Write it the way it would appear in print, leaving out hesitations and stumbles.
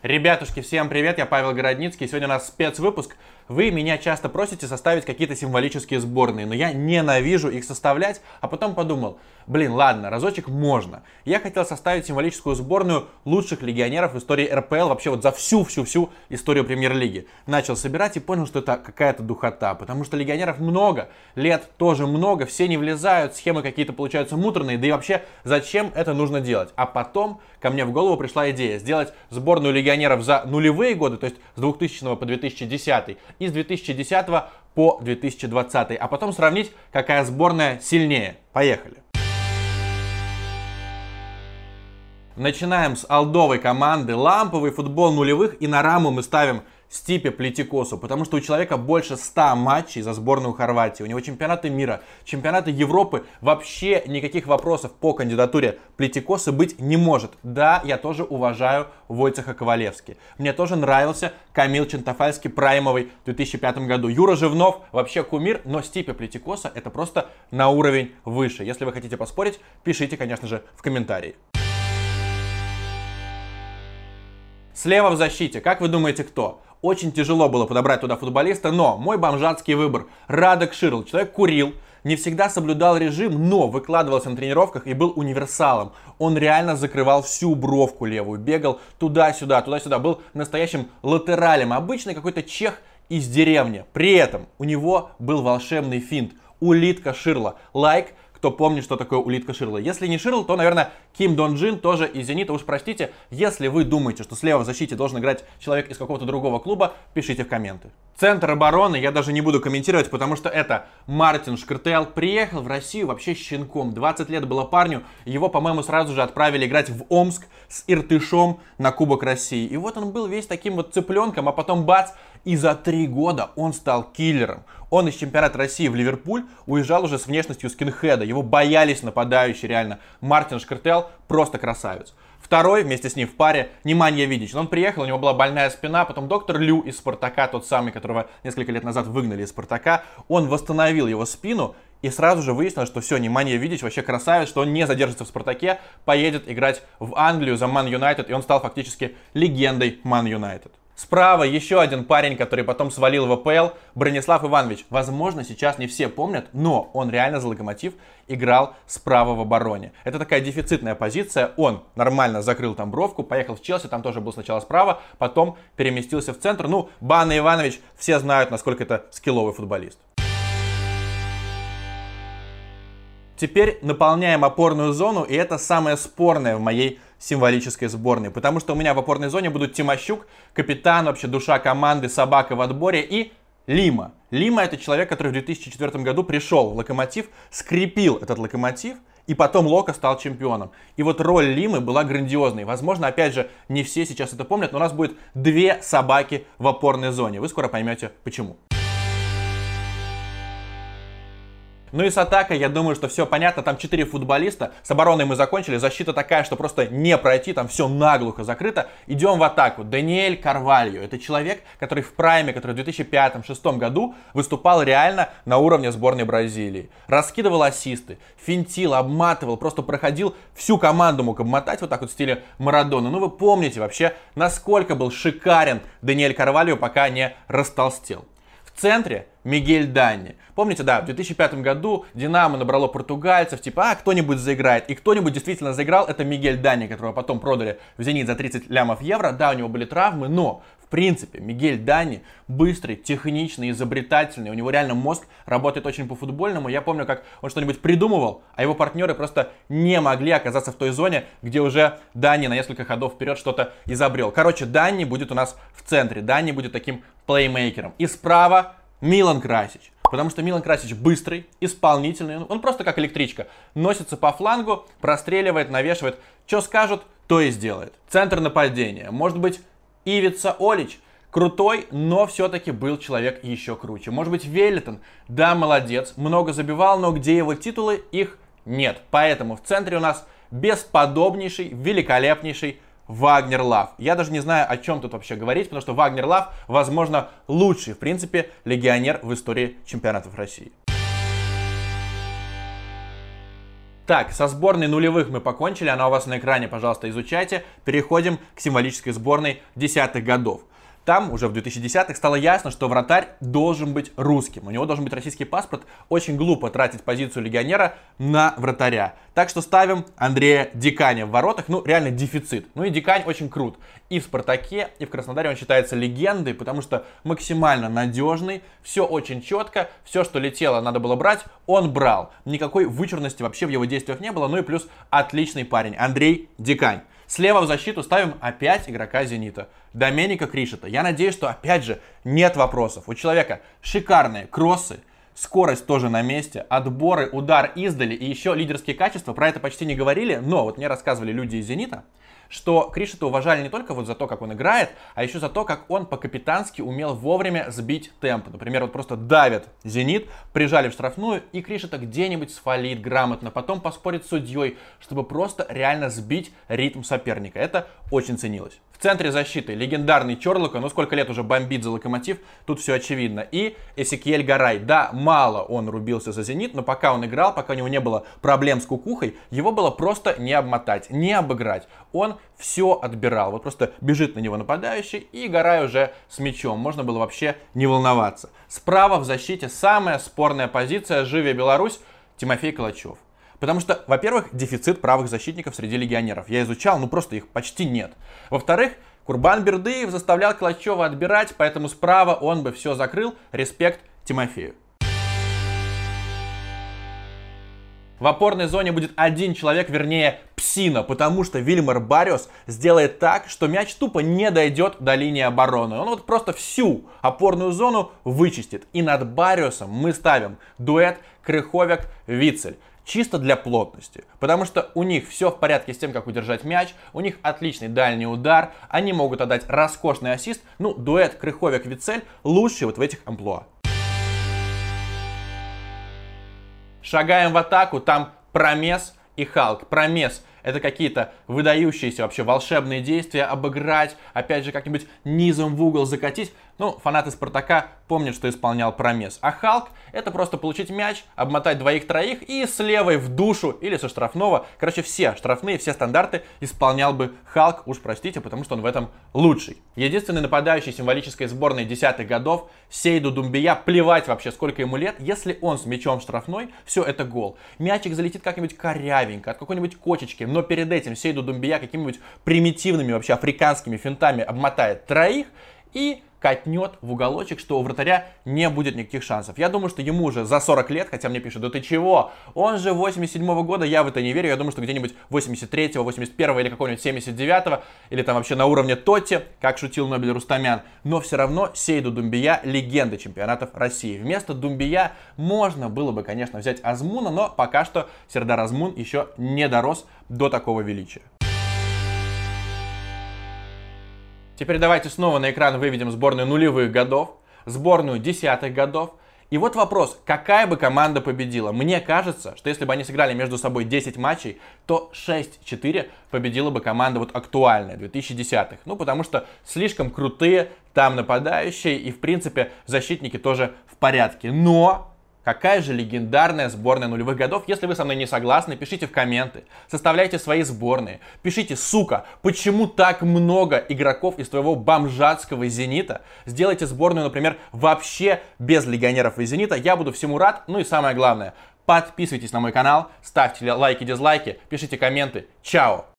Ребятушки, всем привет, я Павел Городницкий, сегодня у нас спецвыпуск. Вы меня часто просите составить какие-то символические сборные, но я ненавижу их составлять, а потом подумал, ладно, разочек можно. Я хотел составить символическую сборную лучших легионеров в истории РПЛ, вообще вот за всю историю Премьер-лиги. Начал собирать и понял, что это какая-то духота, потому что легионеров много, лет тоже много, все не влезают, схемы какие-то получаются муторные, да и вообще зачем это нужно делать? А потом ко мне в голову пришла идея сделать сборную легионеров за нулевые годы, то есть с 2000 по 2010 и с 2010 по 2020, а потом сравнить, какая сборная сильнее. Поехали! Начинаем с олдовой команды, ламповый футбол нулевых, и на раму мы ставим Стипе Плетикосу, потому что у человека больше 100 матчей за сборную Хорватии, у него чемпионаты мира, чемпионаты Европы, вообще никаких вопросов по кандидатуре Плетикосы быть не может. Да, я тоже уважаю Войцеха Ковалевски, мне тоже нравился Камил Чентофальский праймовый в 2005 году, Юра Живнов вообще кумир, но Стипе Плетикоса это просто на уровень выше. Если вы хотите поспорить, пишите, конечно же, в комментарии. Слева в защите, как вы думаете, кто? Очень тяжело было подобрать туда футболиста, но мой бомжатский выбор — Радек Ширл. Человек курил, не всегда соблюдал режим, но выкладывался на тренировках и был универсалом. Он реально закрывал всю бровку левую, бегал туда-сюда, был настоящим латералем. Обычный какой-то чех из деревни. При этом у него был волшебный финт. Улитка Ширла. Лайк, кто помнит, что такое улитка Ширла. Если не Ширл, то, наверное, Ким Дон Джин, тоже из Зенита. Уж простите, если вы думаете, что слева в защите должен играть человек из какого-то другого клуба, пишите в комменты. Центр обороны я даже не буду комментировать, потому что это Мартин Шкртел. Приехал в Россию вообще щенком. 20 лет было парню. Его, по-моему, сразу же отправили играть в Омск с Иртышом на Кубок России. И вот он был весь таким вот цыпленком, а потом бац, и за 3 года он стал киллером. Он из чемпионата России в Ливерпуль уезжал уже с внешностью скинхеда. Его боялись нападающие, реально. Мартин Шкртел просто красавец. Второй, вместе с ним в паре, Неманья Видич. Он приехал, у него была больная спина, потом доктор Лю из Спартака, тот самый, которого несколько лет назад выгнали из Спартака, он восстановил его спину, и сразу же выяснилось, что все, Неманья Видич вообще красавец, что он не задержится в Спартаке, поедет играть в Англию за Ман Юнайтед, и он стал фактически легендой Ман Юнайтед. Справа еще один парень, который потом свалил в АПЛ, Бронислав Иванович. Возможно, сейчас не все помнят, но он реально за Локомотив играл справа в обороне. Это такая дефицитная позиция. Он нормально закрыл там бровку, поехал в Челси, там тоже был сначала справа, потом переместился в центр. Бана Иванович, все знают, насколько это скилловый футболист. Теперь наполняем опорную зону, и это самое спорное в моей символической сборной, потому что у меня в опорной зоне будут Тимощук, капитан, вообще душа команды, собака в отборе, и Лима. Лима — это человек, который в 2004 году пришел в Локомотив, скрепил этот Локомотив, и потом Локо стал чемпионом. И вот роль Лимы была грандиозной. Возможно, опять же, не все сейчас это помнят, но у нас будет 2 собаки в опорной зоне. Вы скоро поймете, почему. Ну и с атакой, я думаю, что все понятно, там 4 футболиста, с обороной мы закончили, защита такая, что просто не пройти, там все наглухо закрыто. Идем в атаку. Даниэль Карвальо, это человек, который в прайме, который в 2005-2006 году выступал реально на уровне сборной Бразилии. Раскидывал ассисты, финтил, обматывал, просто проходил всю команду, мог обмотать вот так вот в стиле Марадона. Ну вы помните вообще, насколько был шикарен Даниэль Карвальо, пока не растолстел. В центре Мигель Данни. Помните, да, в 2005 году Динамо набрало португальцев, типа, кто-нибудь заиграет. И кто-нибудь действительно заиграл, это Мигель Данни, которого потом продали в Зенит за 30 лямов евро. Да, у него были травмы, но, в принципе, Мигель Данни быстрый, техничный, изобретательный. У него реально мозг работает очень по-футбольному. Я помню, как он что-нибудь придумывал, а его партнеры просто не могли оказаться в той зоне, где уже Данни на несколько ходов вперед что-то изобрел. Короче, Данни будет у нас в центре. Данни будет таким плеймейкером. И справа Милан Красич. Потому что Милан Красич быстрый, исполнительный, он просто как электричка. Носится по флангу, простреливает, навешивает. Что скажут, то и сделает. Центр нападения. Может быть, Ивица Олич. Крутой, но все-таки был человек еще круче. Может быть, Веллитон. Да, молодец, много забивал, но где его титулы, их нет. Поэтому в центре у нас бесподобнейший, великолепнейший Вагнер Лав. Я даже не знаю, о чем тут вообще говорить, потому что Вагнер Лав, возможно, лучший, в принципе, легионер в истории чемпионатов России. Так, со сборной нулевых мы покончили, она у вас на экране, пожалуйста, изучайте. Переходим к символической сборной десятых годов. Там уже в 2010-х стало ясно, что вратарь должен быть русским. У него должен быть российский паспорт. Очень глупо тратить позицию легионера на вратаря. Так что ставим Андрея Диканя в воротах. Ну, реально дефицит. Ну и Дикань очень крут. И в Спартаке, и в Краснодаре он считается легендой, потому что максимально надежный. Все очень четко. Все, что летело, надо было брать, он брал. Никакой вычурности вообще в его действиях не было. Ну и плюс отличный парень. Андрей Дикань. Слева в защиту ставим опять игрока «Зенита». Доменико Кришета. Я надеюсь, что опять же нет вопросов. У человека шикарные кроссы, скорость тоже на месте, отборы, удар издали и еще лидерские качества. Про это почти не говорили, но вот мне рассказывали люди из «Зенита», что Кришета уважали не только вот за то, как он играет, а еще за то, как он по-капитански умел вовремя сбить темп. Например, вот просто давят «Зенит», прижали в штрафную, и Кришета где-нибудь сфалит грамотно, потом поспорит с судьей, чтобы просто реально сбить ритм соперника. Это очень ценилось. В центре защиты легендарный Чорлока, ну сколько лет уже бомбит за Локомотив, тут все очевидно. И Эсекиэль Гарай. Да, мало он рубился за «Зенит», но пока он играл, пока у него не было проблем с кукухой, его было просто не обмотать, не обыграть. Он все отбирал. Вот просто бежит на него нападающий, и Гарай уже с мячом. Можно было вообще не волноваться. Справа в защите самая спорная позиция, Живе Беларусь, Тимофей Калачев. Потому что, во-первых, дефицит правых защитников среди легионеров. Я изучал, ну просто их почти нет. Во-вторых, Курбан Бердыев заставлял Калачева отбирать, поэтому справа он бы все закрыл. Респект Тимофею. В опорной зоне будет один человек, вернее псина, потому что Вильмар Барриос сделает так, что мяч тупо не дойдет до линии обороны. Он вот просто всю опорную зону вычистит. И над Барриосом мы ставим дуэт Крыховик-Вицель. Чисто для плотности, потому что у них все в порядке с тем, как удержать мяч, у них отличный дальний удар, они могут отдать роскошный ассист. Ну, дуэт Крыховик-Вицель лучший вот в этих амплуа. Шагаем в атаку, там Промес и Халк. Промес — это какие-то выдающиеся вообще волшебные действия, обыграть, опять же как-нибудь низом в угол закатить. Ну, фанаты Спартака помнят, что исполнял Промес. А Халк — это просто получить мяч, обмотать двоих-троих и с левой в душу или со штрафного. Короче, все штрафные, все стандарты исполнял бы Халк, уж простите, потому что он в этом лучший. Единственный нападающий символической сборной десятых годов Сейду Думбия, плевать вообще, сколько ему лет, если он с мячом в штрафной, все, это гол. Мячик залетит как-нибудь корявенько, от какой-нибудь кочечки, но перед этим Сейду Думбия какими-нибудь примитивными вообще африканскими финтами обмотает троих и катнет в уголочек, что у вратаря не будет никаких шансов. Я думаю, что ему уже за 40 лет, хотя мне пишут, да ты чего? Он же 87-го года, я в это не верю. Я думаю, что где-нибудь 83-го, 81-го или какого-нибудь 79-го, или там вообще на уровне Тотти, как шутил Нобель Рустамян. Но все равно Сейду Думбия — легенда чемпионатов России. Вместо Думбия можно было бы, конечно, взять Азмуна, но пока что Сердар Азмун еще не дорос до такого величия. Теперь давайте снова на экран выведем сборную нулевых годов, сборную десятых годов. И вот вопрос, какая бы команда победила? Мне кажется, что если бы они сыграли между собой 10 матчей, то 6-4 победила бы команда вот актуальная, 2010-х. Ну, потому что слишком крутые там нападающие, и в принципе защитники тоже в порядке. Но какая же легендарная сборная нулевых годов? Если вы со мной не согласны, пишите в комменты, составляйте свои сборные. Пишите, сука, почему так много игроков из твоего бомжатского «Зенита»? Сделайте сборную, например, вообще без легионеров из «Зенита». Я буду всему рад. Ну и самое главное, подписывайтесь на мой канал, ставьте лайки, дизлайки, пишите комменты. Чао!